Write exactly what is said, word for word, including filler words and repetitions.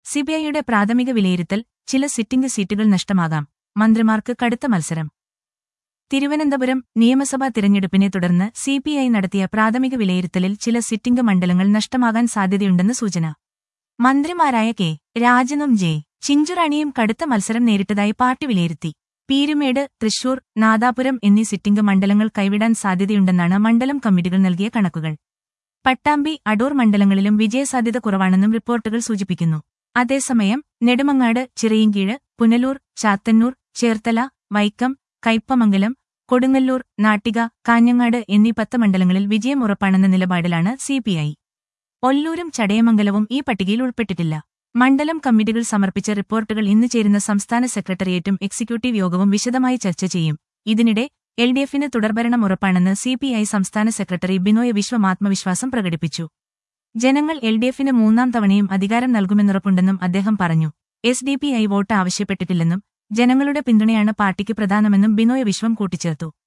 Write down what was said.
സിപിഐയുടെ പ്രാഥമിക വിലയിരുത്തൽ ചില സിറ്റിംഗ് സീറ്റുകൾ നഷ്ടമാകാം, മന്ത്രിമാർക്ക് കടുത്ത മത്സരം. തിരുവനന്തപുരം നിയമസഭാ തിരഞ്ഞെടുപ്പിനെ തുടർന്ന് സിപിഐ നടത്തിയ പ്രാഥമിക വിലയിരുത്തലിൽ ചില സിറ്റിംഗ് മണ്ഡലങ്ങൾ നഷ്ടമാകാൻ സാധ്യതയുണ്ടെന്ന് സൂചന. മന്ത്രിമാരായ കെ രാജനും ജെ ചിഞ്ചുറാണിയും കടുത്ത മത്സരം നേരിട്ടതായി പാർട്ടി വിലയിരുത്തി. പീരുമേട്, തൃശൂർ, നാദാപുരം എന്നീ സിറ്റിംഗ് മണ്ഡലങ്ങൾ കൈവിടാൻ സാധ്യതയുണ്ടെന്നാണ് മണ്ഡലം കമ്മിറ്റികൾ നൽകിയ കണക്കുകൾ. പട്ടാമ്പി, അടൂർ മണ്ഡലങ്ങളിലും വിജയസാധ്യത കുറവാണെന്നും റിപ്പോർട്ടുകൾ സൂചിപ്പിക്കുന്നു. അതേസമയം നെടുമങ്ങാട്, ചിറയിൻകീഴ്, പുനലൂർ, ചാത്തന്നൂർ, ചേർത്തല, വൈക്കം, കയ്പമംഗലം, കൊടുങ്ങല്ലൂർ, നാട്ടിക, കാഞ്ഞങ്ങാട് എന്നീ പത്ത് മണ്ഡലങ്ങളിൽ വിജയം ഉറപ്പാണെന്ന നിലപാടിലാണ് സിപിഐ. ഒല്ലൂരും ചടയമംഗലവും ഈ പട്ടികയിൽ ഉൾപ്പെട്ടിട്ടില്ല. മണ്ഡലം കമ്മിറ്റികൾ സമർപ്പിച്ച റിപ്പോർട്ടുകൾ ഇന്ന് ചേരുന്ന സംസ്ഥാന സെക്രട്ടേറിയറ്റും എക്സിക്യൂട്ടീവ് യോഗവും വിശദമായി ചർച്ച ചെയ്യും. ഇതിനിടെ എൽഡിഎഫിന് തുടർഭരണം ഉറപ്പാണെന്ന് സിപിഐ സംസ്ഥാന സെക്രട്ടറി ബിനോയ് വിശ്വം ആത്മവിശ്വാസം പ്രകടിപ്പിച്ചു. ജനങ്ങൾ എൽഡിഎഫിന് മൂന്നാം തവണയും അധികാരം നൽകുമെന്നുറപ്പുണ്ടെന്നും അദ്ദേഹം പറഞ്ഞു. S D P I vote ആവശ്യപ്പെട്ടിട്ടില്ലെന്നും ജനങ്ങളുടെ പിന്തുണയാണ് പാർട്ടിക്ക് പ്രധാനമെന്നും ബിനോയ് വിശ്വം കൂട്ടിച്ചേർത്തു.